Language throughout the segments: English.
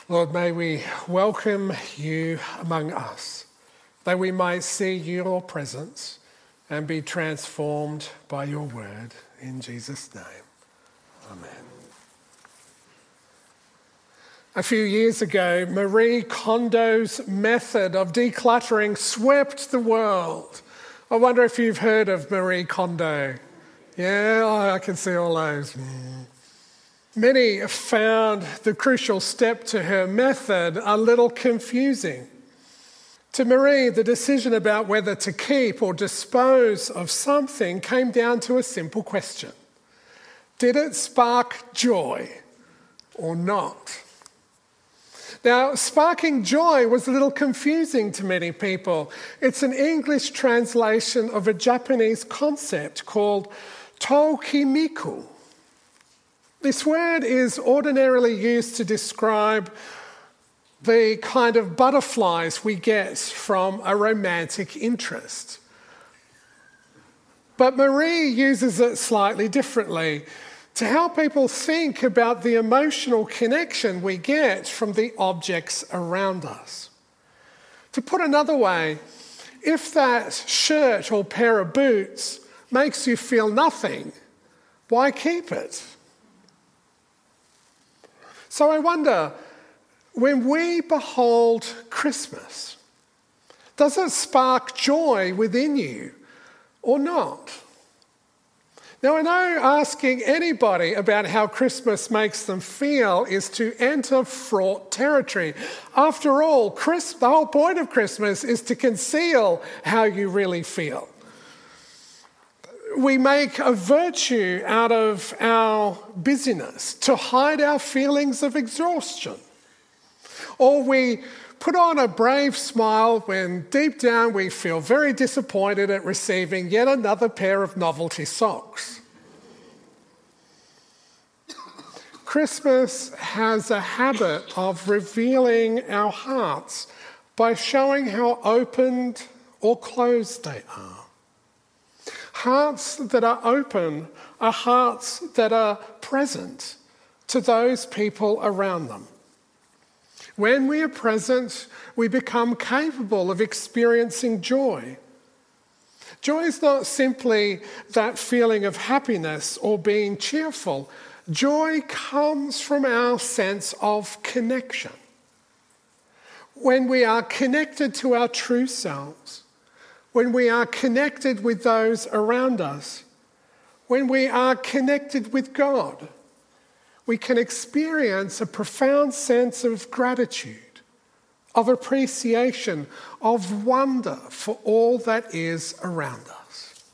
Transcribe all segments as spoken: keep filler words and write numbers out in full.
Lord, may we welcome you among us, that we might see your presence and be transformed by your word. In Jesus' name, amen. A few years ago, Marie Kondo's method of decluttering swept the world. I wonder if you've heard of Marie Kondo. Yeah, I can see all those. Mm. Many found the crucial step to her method a little confusing. To Marie, the decision about whether to keep or dispose of something came down to a simple question. Did it spark joy or not? Now, sparking joy was a little confusing to many people. It's an English translation of a Japanese concept called tokimiku. This word is ordinarily used to describe the kind of butterflies we get from a romantic interest. But Marie uses it slightly differently to help people think about the emotional connection we get from the objects around us. To put another way, if that shirt or pair of boots makes you feel nothing, why keep it? So I wonder, when we behold Christmas, does it spark joy within you or not? Now, I know asking anybody about how Christmas makes them feel is to enter fraught territory. After all, Chris, the whole point of Christmas is to conceal how you really feel. We make a virtue out of our busyness to hide our feelings of exhaustion. Or we put on a brave smile when deep down we feel very disappointed at receiving yet another pair of novelty socks. Christmas has a habit of revealing our hearts by showing how opened or closed they are. Hearts that are open are hearts that are present to those people around them. When we are present, we become capable of experiencing joy. Joy is not simply that feeling of happiness or being cheerful. Joy comes from our sense of connection. When we are connected to our true selves, when we are connected with those around us, when we are connected with God, we can experience a profound sense of gratitude, of appreciation, of wonder for all that is around us.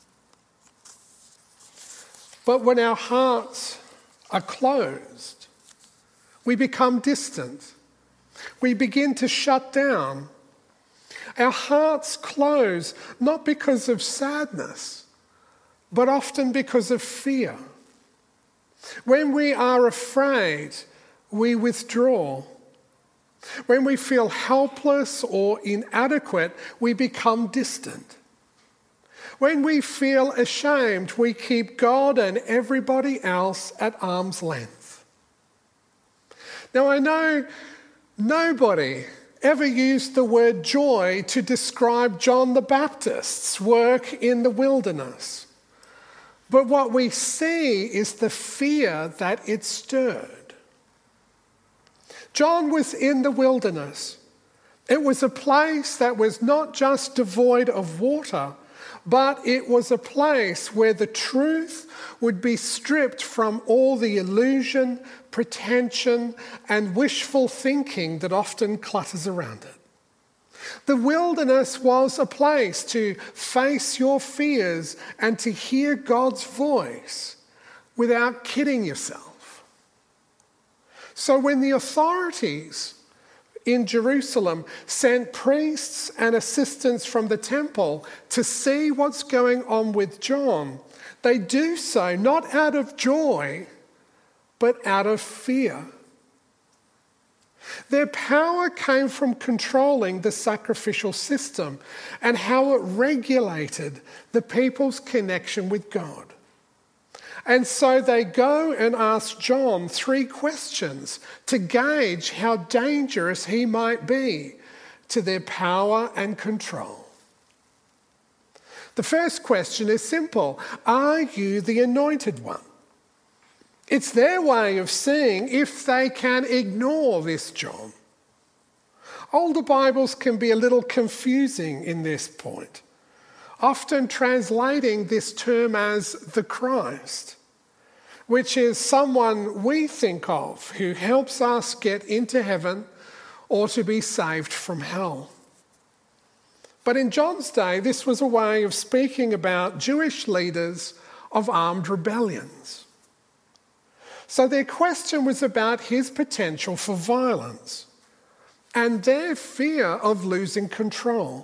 But when our hearts are closed, we become distant. We begin to shut down. Our hearts close not because of sadness, but often because of fear. When we are afraid, we withdraw. When we feel helpless or inadequate, we become distant. When we feel ashamed, we keep God and everybody else at arm's length. Now, I know nobody ever used the word joy to describe John the Baptist's work in the wilderness. But what we see is the fear that it stirred. John was in the wilderness. It was a place that was not just devoid of water, but it was a place where the truth would be stripped from all the illusion, pretension, and wishful thinking that often clutters around it. The wilderness was a place to face your fears and to hear God's voice without kidding yourself. So when the authorities in Jerusalem sent priests and assistants from the temple to see what's going on with John, they do so not out of joy, but out of fear. Their power came from controlling the sacrificial system and how it regulated the people's connection with God. And so they go and ask John three questions to gauge how dangerous he might be to their power and control. The first question is simple. Are you the anointed one? It's their way of seeing if they can ignore this John. Older Bibles can be a little confusing in this point, often translating this term as the Christ, which is someone we think of who helps us get into heaven or to be saved from hell. But in John's day, this was a way of speaking about Jewish leaders of armed rebellions. So their question was about his potential for violence and their fear of losing control.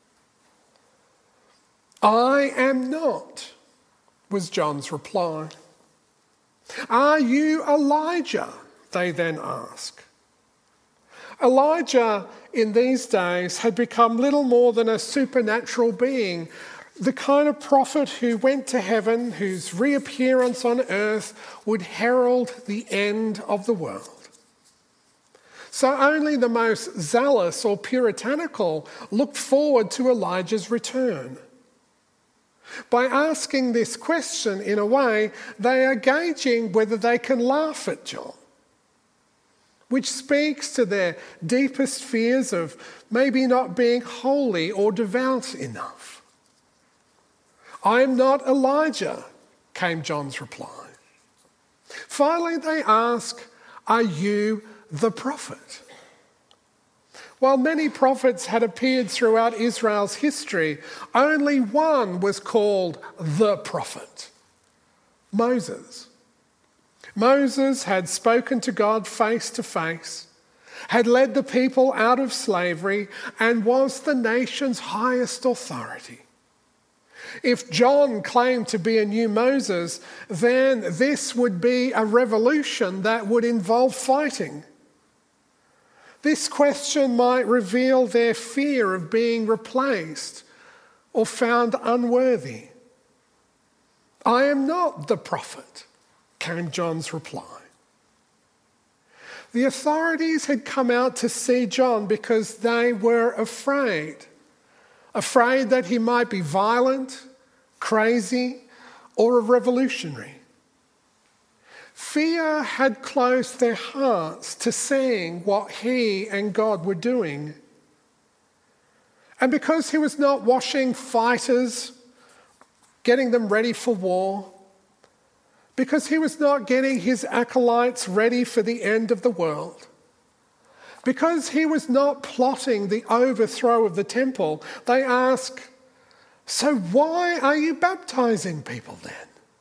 I am not, was John's reply. Are you Elijah? They then ask. Elijah in these days had become little more than a supernatural being, the kind of prophet who went to heaven, whose reappearance on earth would herald the end of the world. So only the most zealous or puritanical looked forward to Elijah's return. By asking this question, in a way, they are gauging whether they can laugh at John, which speaks to their deepest fears of maybe not being holy or devout enough. I am not Elijah, came John's reply. Finally, they ask, are you the prophet? While many prophets had appeared throughout Israel's history, only one was called the prophet, Moses. Moses had spoken to God face to face, had led the people out of slavery, and was the nation's highest authority. If John claimed to be a new Moses, then this would be a revolution that would involve fighting. This question might reveal their fear of being replaced or found unworthy. I am not the prophet, came John's reply. The authorities had come out to see John because they were afraid. Afraid that he might be violent, crazy, or a revolutionary. Fear had closed their hearts to seeing what he and God were doing. And because he was not washing fighters, getting them ready for war, because he was not getting his acolytes ready for the end of the world, because he was not plotting the overthrow of the temple, they ask, so why are you baptizing people then?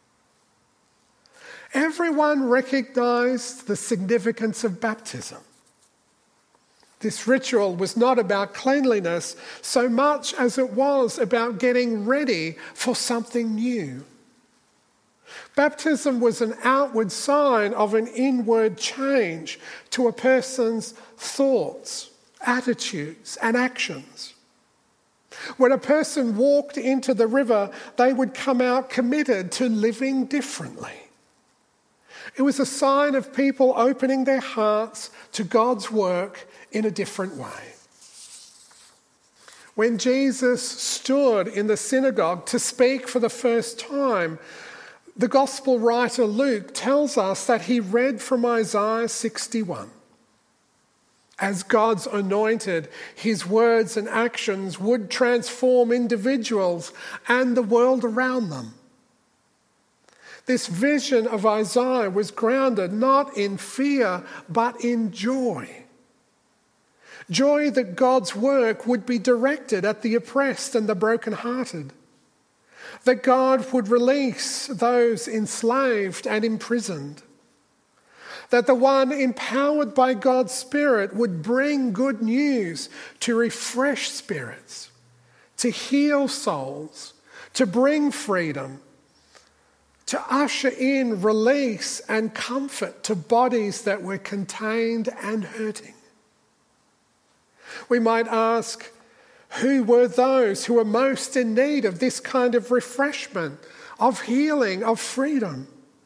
Everyone recognized the significance of baptism. This ritual was not about cleanliness so much as it was about getting ready for something new. Baptism was an outward sign of an inward change to a person's thoughts, attitudes, and actions. When a person walked into the river, they would come out committed to living differently. It was a sign of people opening their hearts to God's work in a different way. When Jesus stood in the synagogue to speak for the first time, the gospel writer Luke tells us that he read from Isaiah sixty-one. As God's anointed, his words and actions would transform individuals and the world around them. This vision of Isaiah was grounded not in fear, but in joy. Joy that God's work would be directed at the oppressed and the brokenhearted. That God would release those enslaved and imprisoned. That the one empowered by God's Spirit would bring good news to refresh spirits, to heal souls, to bring freedom, to usher in release and comfort to bodies that were contained and hurting. We might ask, who were those who were most in need of this kind of refreshment, of healing, of freedom?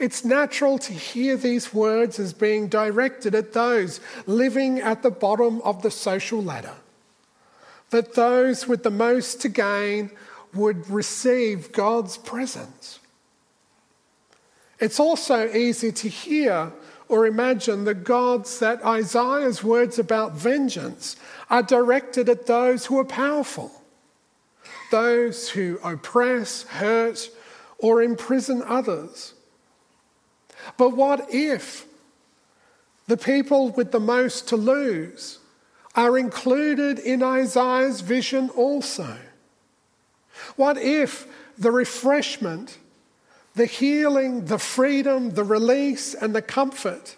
It's natural to hear these words as being directed at those living at the bottom of the social ladder, that those with the most to gain would receive God's presence. It's also easy to hear or imagine the gods that Isaiah's words about vengeance are directed at those who are powerful, those who oppress, hurt, or imprison others. But what if the people with the most to lose are included in Isaiah's vision also? What if the refreshment, the healing, the freedom, the release, and the comfort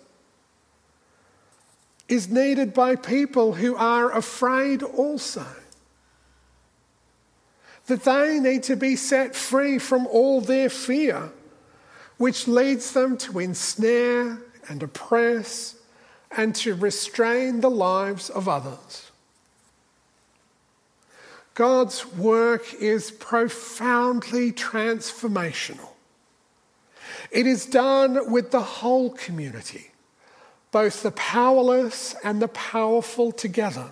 is needed by people who are afraid also? That they need to be set free from all their fear, which leads them to ensnare and oppress and to restrain the lives of others. God's work is profoundly transformational. It is done with the whole community, both the powerless and the powerful together.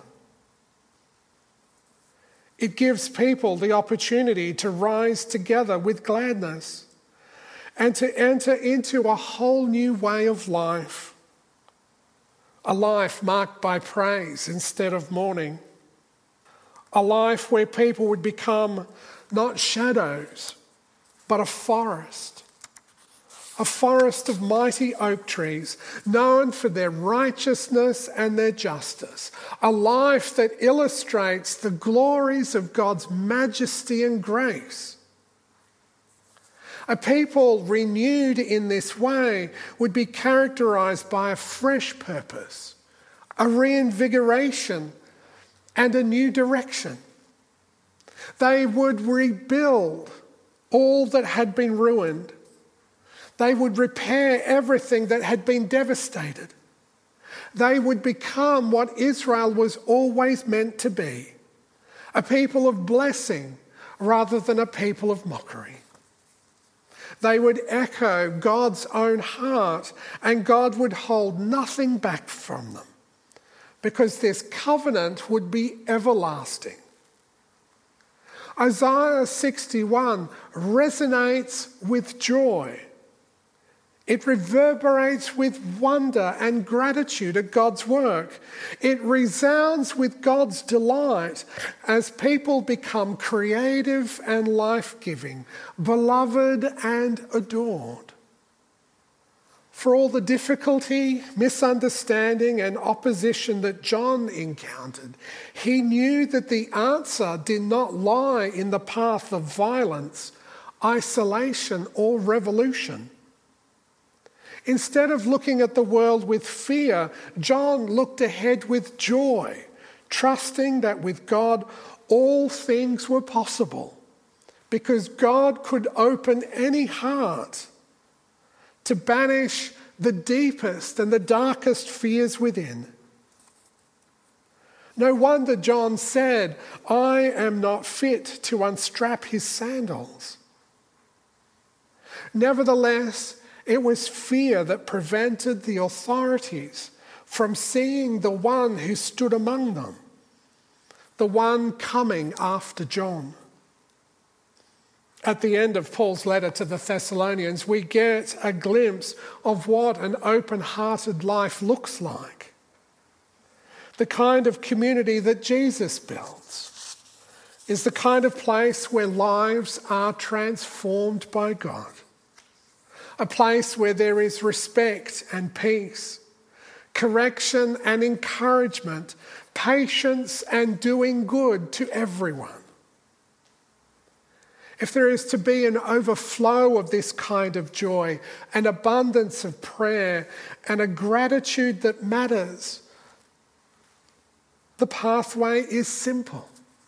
It gives people the opportunity to rise together with gladness and to enter into a whole new way of life, a life marked by praise instead of mourning, a life where people would become not shadows, but a forest, a forest of mighty oak trees, known for their righteousness and their justice, a life that illustrates the glories of God's majesty and grace. A people renewed in this way would be characterized by a fresh purpose, a reinvigoration, and a new direction. They would rebuild all that had been ruined. They would repair everything that had been devastated. They would become what Israel was always meant to be, a people of blessing rather than a people of mockery. They would echo God's own heart, and God would hold nothing back from them, because this covenant would be everlasting. Isaiah sixty-one resonates with joy. It reverberates with wonder and gratitude at God's work. It resounds with God's delight as people become creative and life-giving, beloved and adored. For all the difficulty, misunderstanding, and opposition that John encountered, he knew that the answer did not lie in the path of violence, isolation, or revolution. Instead of looking at the world with fear, John looked ahead with joy, trusting that with God all things were possible, because God could open any heart to banish the deepest and the darkest fears within. No wonder John said, "I am not fit to unstrap his sandals." Nevertheless, it was fear that prevented the authorities from seeing the one who stood among them, the one coming after John. At the end of Paul's letter to the Thessalonians, we get a glimpse of what an open-hearted life looks like. The kind of community that Jesus builds is the kind of place where lives are transformed by God. A place where there is respect and peace, correction and encouragement, patience and doing good to everyone. If there is to be an overflow of this kind of joy, an abundance of prayer, and a gratitude that matters, the pathway is simple.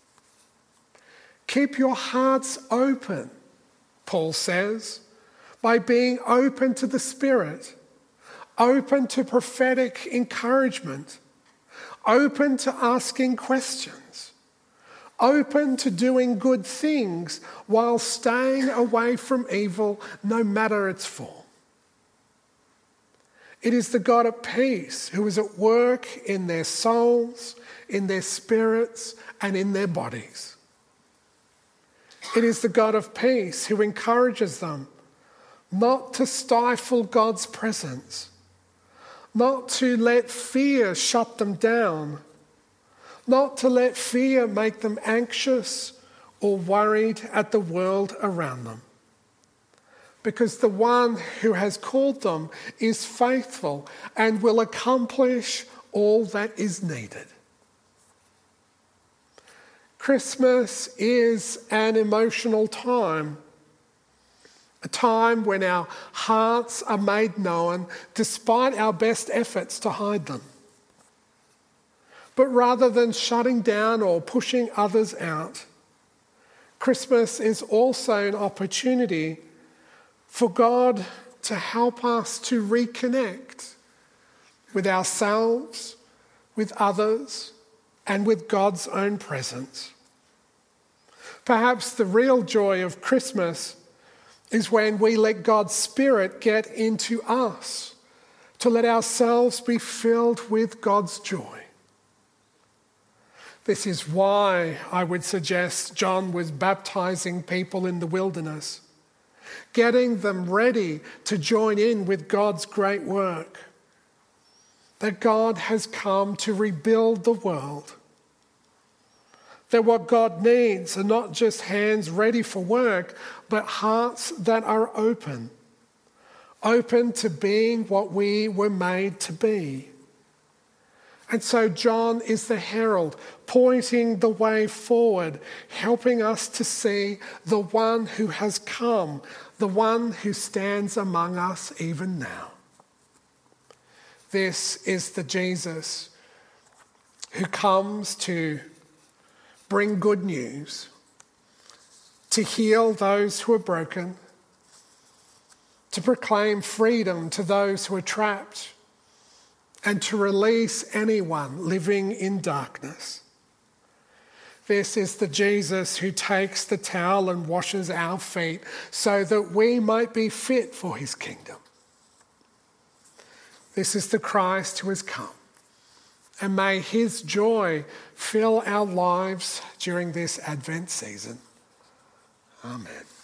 Keep your hearts open, Paul says, by being open to the Spirit, open to prophetic encouragement, open to asking questions, open to doing good things while staying away from evil, no matter its form. It is the God of peace who is at work in their souls, in their spirits, and in their bodies. It is the God of peace who encourages them not to stifle God's presence, not to let fear shut them down, not to let fear make them anxious or worried at the world around them. Because the one who has called them is faithful and will accomplish all that is needed. Christmas is an emotional time, a time when our hearts are made known despite our best efforts to hide them. But rather than shutting down or pushing others out, Christmas is also an opportunity for God to help us to reconnect with ourselves, with others, and with God's own presence. Perhaps the real joy of Christmas is when we let God's Spirit get into us, to let ourselves be filled with God's joy. This is why I would suggest John was baptizing people in the wilderness, getting them ready to join in with God's great work. That God has come to rebuild the world. That what God needs are not just hands ready for work, but hearts that are open. Open to being what we were made to be. And so John is the herald, pointing the way forward, helping us to see the one who has come, the one who stands among us even now. This is the Jesus who comes to bring good news, to heal those who are broken, to proclaim freedom to those who are trapped, and to release anyone living in darkness. This is the Jesus who takes the towel and washes our feet so that we might be fit for his kingdom. This is the Christ who has come. And may his joy fill our lives during this Advent season. Amen.